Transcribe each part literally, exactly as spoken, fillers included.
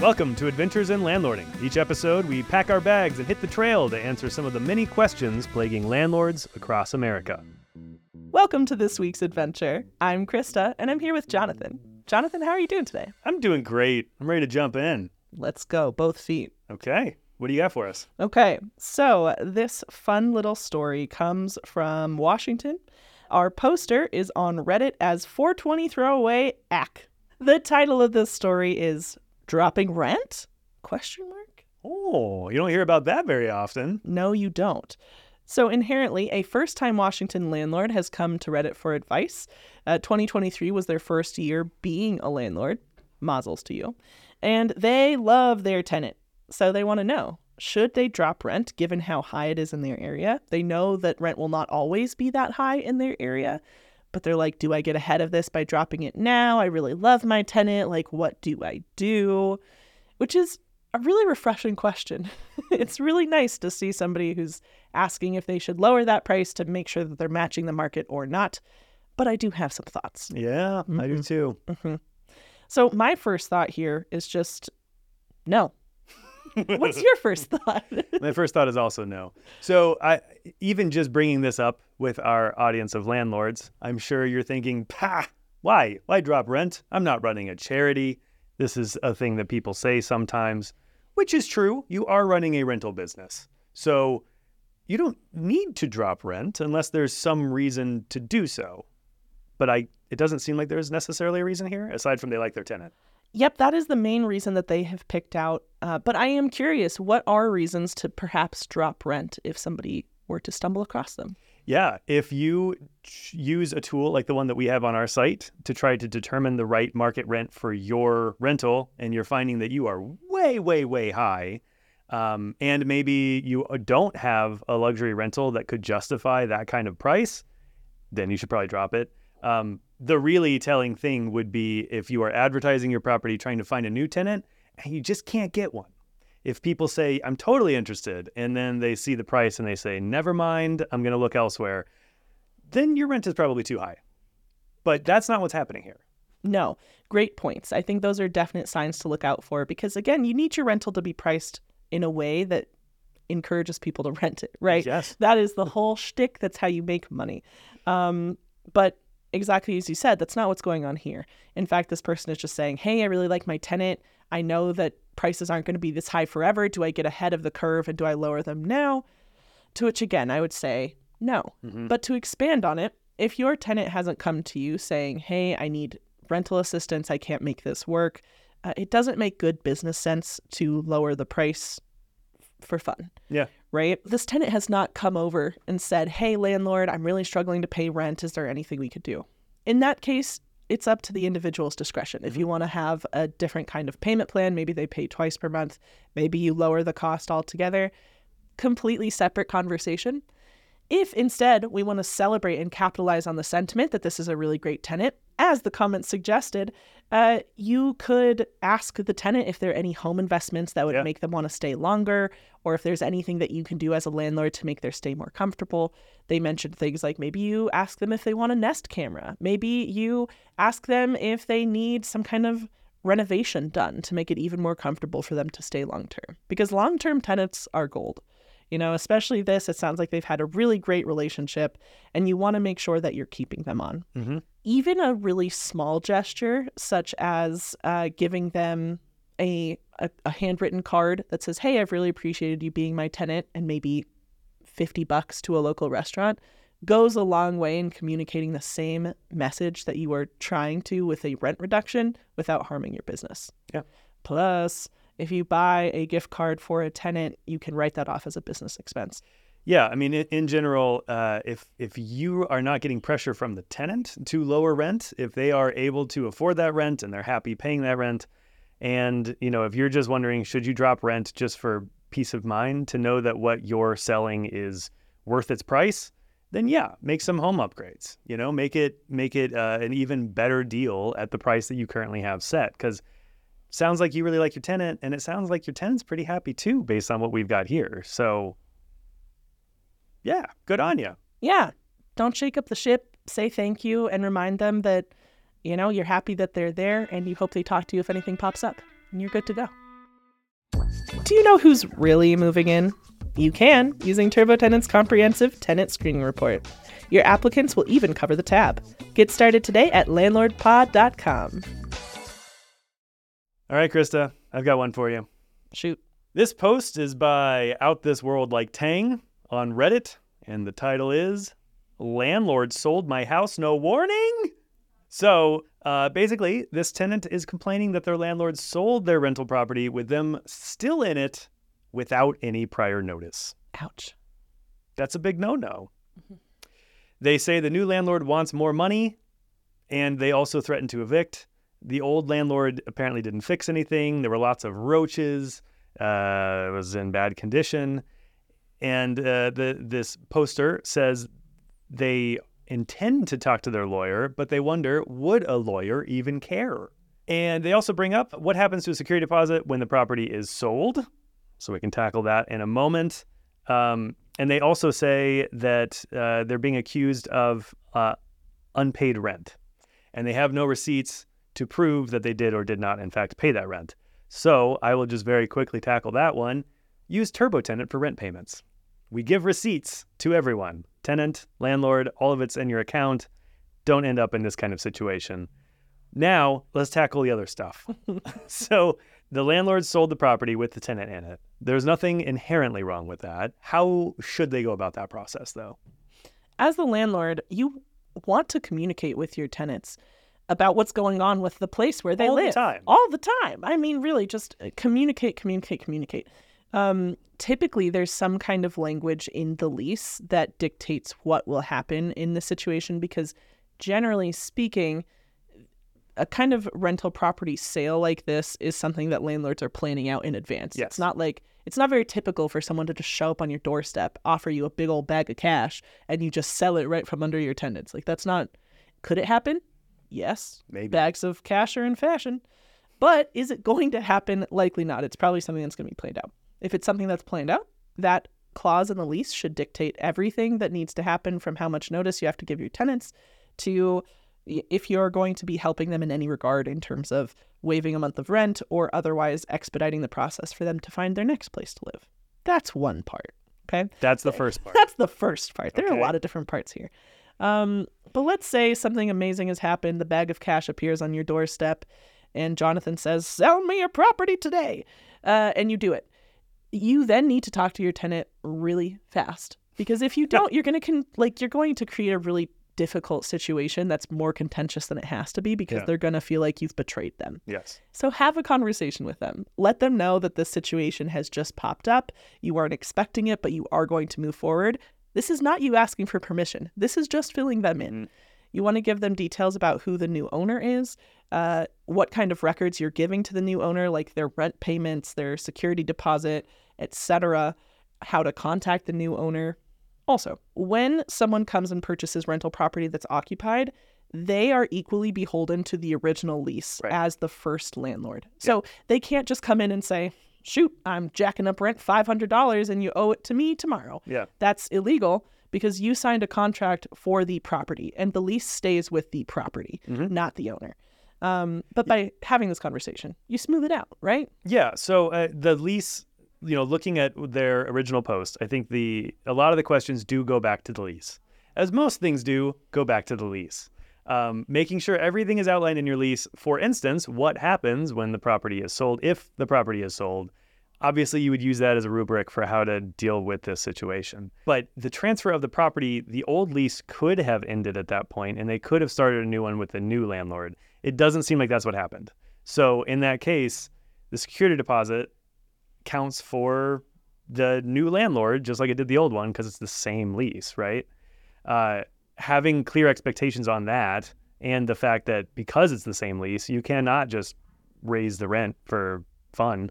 Welcome to Adventures in Landlording. Each episode, we pack our bags and hit the trail to answer some of the many questions plaguing landlords across America. Welcome to this week's adventure. I'm Krista, and I'm here with Jonathan. Jonathan, how are you doing today? I'm doing great. I'm ready to jump in. Let's go, both feet. Okay. What do you got for us? Okay, so this fun little story comes from Washington. Our poster is on Reddit as four twenty Throwaway Ack. The title of this story is Dropping Rent? Question mark? Oh, you don't hear about that very often. No, you don't. So inherently, a first-time Washington landlord has come to Reddit for advice. Uh, twenty twenty-three was their first year being a landlord. Mazel's to you. And they love their tenant. So they want to know, should they drop rent given how high it is in their area? They know that rent will not always be that high in their area. But they're like, do I get ahead of this by dropping it now? I really love my tenant. Like, what do I do? Which is a really refreshing question. It's really nice to see somebody who's asking if they should lower that price to make sure that they're matching the market or not. But I do have some thoughts. Yeah, mm-hmm. I do too. Mm-hmm. So my first thought here is just no. What's your first thought? My first thought is also no. So I, even just bringing this up with our audience of landlords, I'm sure you're thinking, pah, why? Why drop rent? I'm not running a charity. This is a thing that people say sometimes, which is true. You are running a rental business. So you don't need to drop rent unless there's some reason to do so. But I, it doesn't seem like there's necessarily a reason here, aside from they like their tenant. Yep, that is the main reason that they have picked out. Uh, but I am curious, what are reasons to perhaps drop rent if somebody were to stumble across them? Yeah, if you ch- use a tool like the one that we have on our site to try to determine the right market rent for your rental, and you're finding that you are way, way, way high, um, and maybe you don't have a luxury rental that could justify that kind of price, then you should probably drop it. Um, the really telling thing would be if you are advertising your property trying to find a new tenant and you just can't get one. If people say, I'm totally interested, and then they see the price and they say, never mind, I'm going to look elsewhere, then your rent is probably too high. But that's not what's happening here. No, great points. I think those are definite signs to look out for because, again, you need your rental to be priced in a way that encourages people to rent it, right? Yes. That is the whole shtick. That's how you make money. Um, but exactly as you said, that's not what's going on here. In fact, this person is just saying, hey, I really like my tenant. I know that prices aren't going to be this high forever. Do I get ahead of the curve and do I lower them now? To which, again, I would say no. Mm-hmm. But to expand on it, if your tenant hasn't come to you saying, hey, I need rental assistance, I can't make this work, uh, it doesn't make good business sense to lower the price for fun. Yeah. Right? This tenant has not come over and said, hey, landlord, I'm really struggling to pay rent. Is there anything we could do? In that case, it's up to the individual's discretion. If you want to have a different kind of payment plan, maybe they pay twice per month, maybe you lower the cost altogether, completely separate conversation. If instead we want to celebrate and capitalize on the sentiment that this is a really great tenant, as the comment suggested, uh, you could ask the tenant if there are any home investments that would yeah. make them want to stay longer, or if there's anything that you can do as a landlord to make their stay more comfortable. They mentioned things like maybe you ask them if they want a Nest camera. Maybe you ask them if they need some kind of renovation done to make it even more comfortable for them to stay long-term. Because long-term tenants are gold. You know, especially this, it sounds like they've had a really great relationship and you want to make sure that you're keeping them on. Mm-hmm. Even a really small gesture, such as uh, giving them a, a, a handwritten card that says, hey, I've really appreciated you being my tenant, and maybe fifty bucks to a local restaurant, goes a long way in communicating the same message that you were trying to with a rent reduction without harming your business. Yeah. Plus, if you buy a gift card for a tenant, you can write that off as a business expense. Yeah, I mean, in, in general, uh, if if you are not getting pressure from the tenant to lower rent, if they are able to afford that rent and they're happy paying that rent, and, you know, if you're just wondering, should you drop rent just for peace of mind to know that what you're selling is worth its price, then yeah, make some home upgrades. You know, make it make it uh, an even better deal at the price that you currently have set, because sounds like you really like your tenant, and it sounds like your tenant's pretty happy too, based on what we've got here. So, yeah, good on you. Yeah, don't shake up the ship. Say thank you and remind them that, you know, you're happy that they're there, and you hope they talk to you if anything pops up, and you're good to go. Do you know who's really moving in? You can, using TurboTenant's comprehensive tenant screening report. Your applicants will even cover the tab. Get started today at landlord pod dot com. All right, Krista, I've got one for you. Shoot. This post is by Out This World Like Tang on Reddit, and the title is Landlord Sold My House No Warning? So uh, basically, this tenant is complaining that their landlord sold their rental property with them still in it without any prior notice. Ouch. That's a big no-no. Mm-hmm. They say the new landlord wants more money, and they also threaten to evict. The old landlord apparently didn't fix anything. There were lots of roaches. Uh, it was in bad condition. And uh, the this poster says they intend to talk to their lawyer, but they wonder, would a lawyer even care? And they also bring up what happens to a security deposit when the property is sold. So we can tackle that in a moment. Um, and they also say that uh, they're being accused of uh, unpaid rent. And they have no receipts to prove that they did or did not, in fact, pay that rent. So I will just very quickly tackle that one. Use TurboTenant for rent payments. We give receipts to everyone. Tenant, landlord, all of it's in your account. Don't end up in this kind of situation. Now, let's tackle the other stuff. So the landlord sold the property with the tenant in it. There's nothing inherently wrong with that. How should they go about that process, though? As the landlord, you want to communicate with your tenants about what's going on with the place where they All live. the time. All the time. I mean, really, just communicate, communicate, communicate. Um, typically, there's some kind of language in the lease that dictates what will happen in the situation because, generally speaking, a kind of rental property sale like this is something that landlords are planning out in advance. Yes. It's not like it's not very typical for someone to just show up on your doorstep, offer you a big old bag of cash, and you just sell it right from under your tenants. Like, that's not. Could it happen? Yes. Maybe. Bags of cash are in fashion. But is it going to happen? Likely not. It's probably something that's going to be planned out. If it's something that's planned out, that clause in the lease should dictate everything that needs to happen, from how much notice you have to give your tenants to if you're going to be helping them in any regard in terms of waiving a month of rent or otherwise expediting the process for them to find their next place to live. That's one part. Okay. That's the first part. That's the first part. There Okay. are a lot of different parts here. Um, but let's say something amazing has happened. The bag of cash appears on your doorstep and Jonathan says, sell me your property today. Uh, and you do it. You then need to talk to your tenant really fast, because if you don't, you're going to con- like you're going to create a really difficult situation that's more contentious than it has to be, because Yeah. they're going to feel like you've betrayed them. Yes. So have a conversation with them. Let them know that this situation has just popped up. You aren't expecting it, but you are going to move forward. This is not you asking for permission. This is just filling them in. Mm-hmm. You want to give them details about who the new owner is, uh, what kind of records you're giving to the new owner, like their rent payments, their security deposit, et cetera, how to contact the new owner. Also, when someone comes and purchases rental property that's occupied, they are equally beholden to the original lease Right. as the first landlord. So they can't just come in and say, shoot, I'm jacking up rent five hundred dollars and you owe it to me tomorrow. Yeah. That's illegal because you signed a contract for the property and the lease stays with the property, Mhm. not the owner. Um, but by having this conversation, you smooth it out, right? Yeah. So uh, the lease, you know, looking at their original post, I think the a lot of the questions do go back to the lease. As most things do, go back to the lease. Um, making sure everything is outlined in your lease. For instance, what happens when the property is sold, if the property is sold. Obviously, you would use that as a rubric for how to deal with this situation. But the transfer of the property, the old lease could have ended at that point, and they could have started a new one with the new landlord. It doesn't seem like that's what happened. So in that case, the security deposit counts for the new landlord, just like it did the old one, because it's the same lease, right? Uh, having clear expectations on that, and the fact that because it's the same lease, you cannot just raise the rent for fun.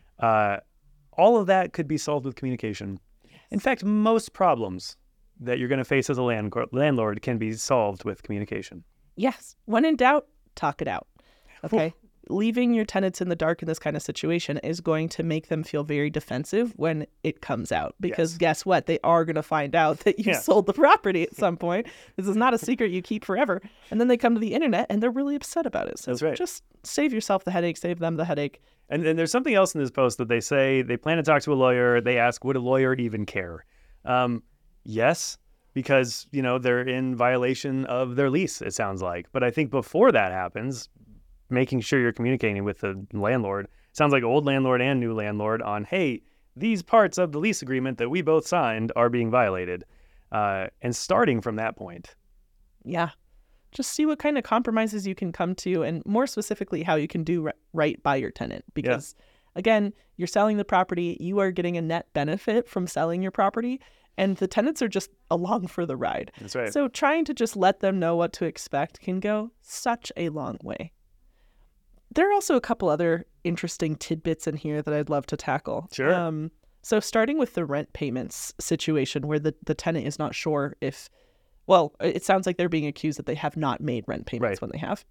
Uh, all of that could be solved with communication. In fact, most problems that you're going to face as a land- landlord can be solved with communication. Yes. When in doubt, talk it out. Okay. leaving your tenants in the dark in this kind of situation is going to make them feel very defensive when it comes out. Because Yes. guess what? They are going to find out that you Yeah. sold the property at some point. This is not a secret you keep forever. And then they come to the internet and they're really upset about it. So That's right. just save yourself the headache, save them the headache. And then there's something else in this post that they say they plan to talk to a lawyer. They ask, would a lawyer even care? Um, yes, because, you know, they're in violation of their lease, it sounds like. But I think before that happens, making sure you're communicating with the landlord, sounds like old landlord and new landlord on, hey, these parts of the lease agreement that we both signed are being violated. Uh, and starting from that point. Yeah. Just see what kind of compromises you can come to, and more specifically, how you can do ri- right by your tenant. Because, again, you're selling the property, you are getting a net benefit from selling your property, and the tenants are just along for the ride. That's right. So trying to just let them know what to expect can go such a long way. There are also a couple other interesting tidbits in here that I'd love to tackle. Sure. Um, so starting with the rent payments situation where the, the tenant is not sure if, well, it sounds like they're being accused that they have not made rent payments Right. when they have.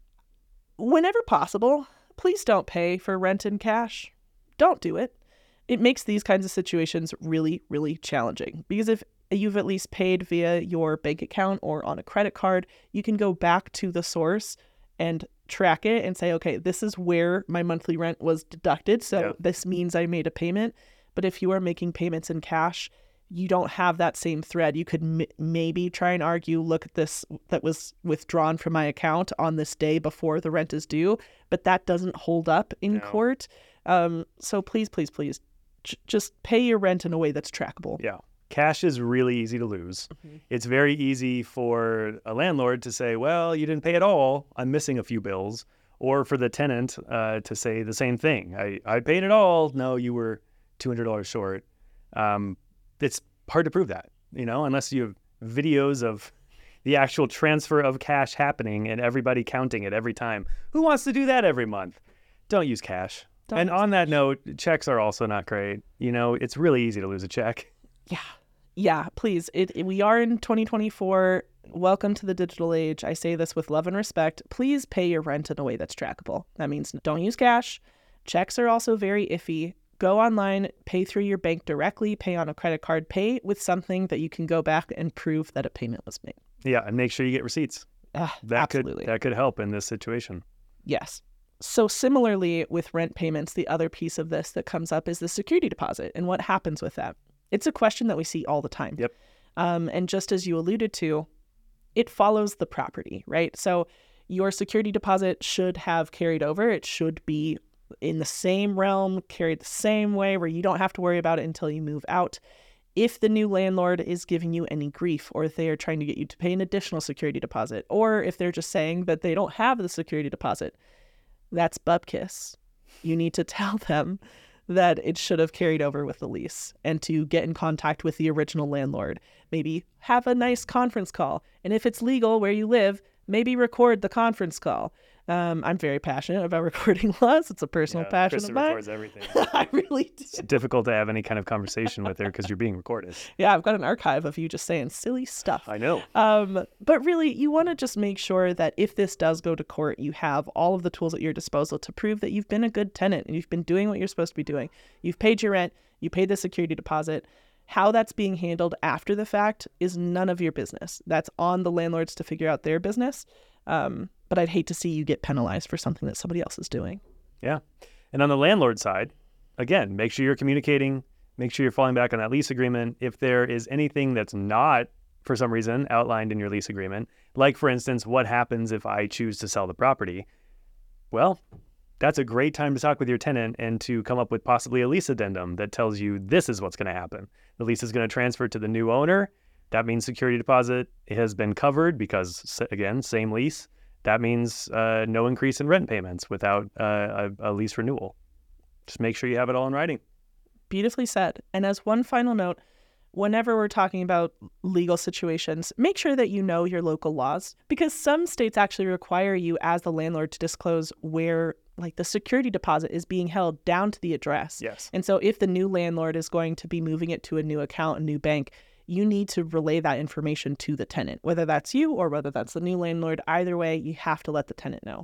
Whenever possible, please don't pay for rent in cash. Don't do it. It makes these kinds of situations really, really challenging because if you've at least paid via your bank account or on a credit card, you can go back to the source and track it and say, okay, this is where my monthly rent was deducted. So Yeah. this means I made a payment. But if you are making payments in cash, you don't have that same thread. You could m- maybe try and argue, look at this that was withdrawn from my account on this day before the rent is due, but that doesn't hold up in No. court. Um, so please, please, please, j- just pay your rent in a way that's trackable. Yeah. Cash is really easy to lose. Mm-hmm. It's very easy for a landlord to say, well, you didn't pay at all. I'm missing a few bills. Or for the tenant uh, to say the same thing. I, I paid it all. No, you were two hundred dollars short. Um, it's hard to prove that, you know, unless you have videos of the actual transfer of cash happening and everybody counting it every time. Who wants to do that every month? Don't use cash. Don't and use on that note, checks are also not great. You know, it's really easy to lose a check. Yeah. Yeah, please. It, it- we are in twenty twenty-four. Welcome to the digital age. I say this with love and respect. Please pay your rent in a way that's trackable. That means don't use cash. Checks are also very iffy. Go online, pay through your bank directly, pay on a credit card, pay with something that you can go back and prove that a payment was made. Yeah, and make sure you get receipts. Ah, That absolutely. could that could help in this situation. Yes. So similarly with rent payments, the other piece of this that comes up is the security deposit and what happens with that. It's a question that we see all the time. Yep. Um, and just as you alluded to, it follows the property, right? So your security deposit should have carried over. It should be in the same realm, carried the same way, where you don't have to worry about it until you move out. If the new landlord is giving you any grief, or if they are trying to get you to pay an additional security deposit, or if they're just saying that they don't have the security deposit, that's bupkis. You need to tell them that it should have carried over with the lease and to get in contact with the original landlord. Maybe have a nice conference call. And if it's legal where you live, maybe record the conference call. Um, I'm very passionate about recording laws. It's a personal Yeah, passion Krista of mine. records everything. I really do. It's difficult to have any kind of conversation with her because you're being recorded. Yeah, I've got an archive of you just saying silly stuff. I know. Um, but really, you want to just make sure that if this does go to court, you have all of the tools at your disposal to prove that you've been a good tenant and you've been doing what you're supposed to be doing. You've paid your rent, you paid the security deposit. How that's being handled after the fact is none of your business. That's on the landlords to figure out their business. Um, but I'd hate to see you get penalized for something that somebody else is doing. Yeah. And on the landlord side, again, make sure you're communicating, make sure you're falling back on that lease agreement. If there is anything that's not, for some reason, outlined in your lease agreement, like, for instance, what happens if I choose to sell the property? Well, that's a great time to talk with your tenant and to come up with possibly a lease addendum that tells you this is what's going to happen. The lease is going to transfer to the new owner. That means security deposit has been covered because, again, same lease. That means uh, no increase in rent payments without uh, a, a lease renewal. Just make sure you have it all in writing. Beautifully said. And as one final note, whenever we're talking about legal situations, make sure that you know your local laws, because some states actually require you as the landlord to disclose where, like, the security deposit is being held down to the address. Yes. And so if the new landlord is going to be moving it to a new account, a new bank, you need to relay that information to the tenant, whether that's you or whether that's the new landlord. Either way, you have to let the tenant know.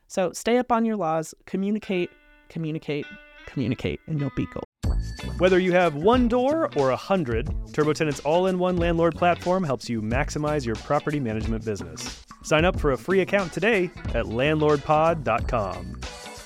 So stay up on your laws, communicate, communicate, communicate, and you'll be gold. Whether you have one door or a hundred, TurboTenant's all-in-one landlord platform helps you maximize your property management business. Sign up for a free account today at landlord pod dot com.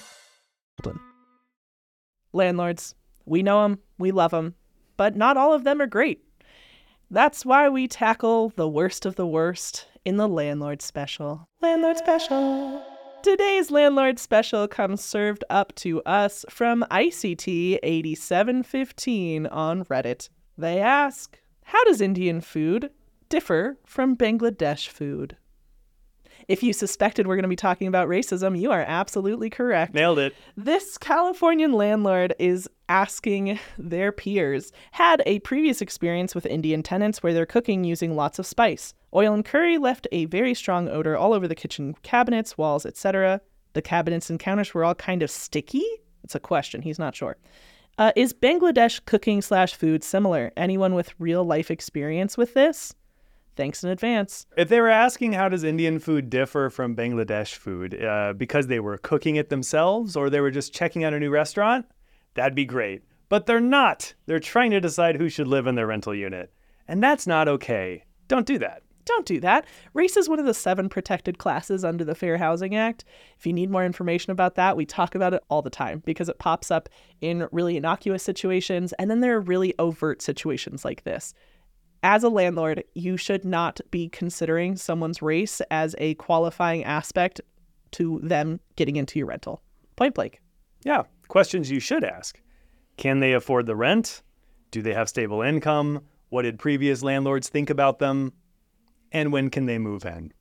Landlords, we know them, we love them, but not all of them are great. That's why we tackle the worst of the worst in the Landlord Special. Landlord Special. Today's Landlord Special comes served up to us from I C T eighty-seven fifteen on Reddit. They ask, how does Indian food differ from Bangladesh food? If you suspected we're going to be talking about racism, you are absolutely correct. Nailed it. This Californian landlord is asking their peers, had a previous experience with Indian tenants where they're cooking using lots of spice. Oil and curry left a very strong odor all over the kitchen cabinets, walls, et cetera. The cabinets and counters were all kind of sticky? It's a question. He's not sure. Uh, is Bangladesh cooking slash food similar? Anyone with real life experience with this? Thanks in advance. If they were asking how does Indian food differ from Bangladesh food, uh, because they were cooking it themselves or they were just checking out a new restaurant, that'd be great. But they're not. They're trying to decide who should live in their rental unit. And that's not okay. Don't do that. Don't do that. Race is one of the seven protected classes under the Fair Housing Act. If you need more information about that, we talk about it all the time because it pops up in really innocuous situations. And then there are really overt situations like this. As a landlord, you should not be considering someone's race as a qualifying aspect to them getting into your rental. Point blank. Yeah. Questions you should ask. Can they afford the rent? Do they have stable income? What did previous landlords think about them? And when can they move in?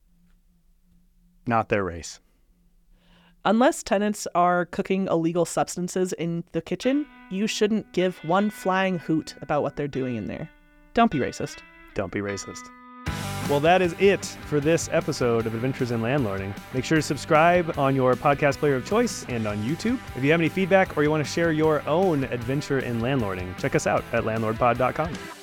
Not their race. Unless tenants are cooking illegal substances in the kitchen, you shouldn't give one flying hoot about what they're doing in there. Don't be racist. Don't be racist. Well, that is it for this episode of Adventures in Landlording. Make sure to subscribe on your podcast player of choice and on YouTube. If you have any feedback or you want to share your own adventure in landlording, check us out at landlord pod dot com.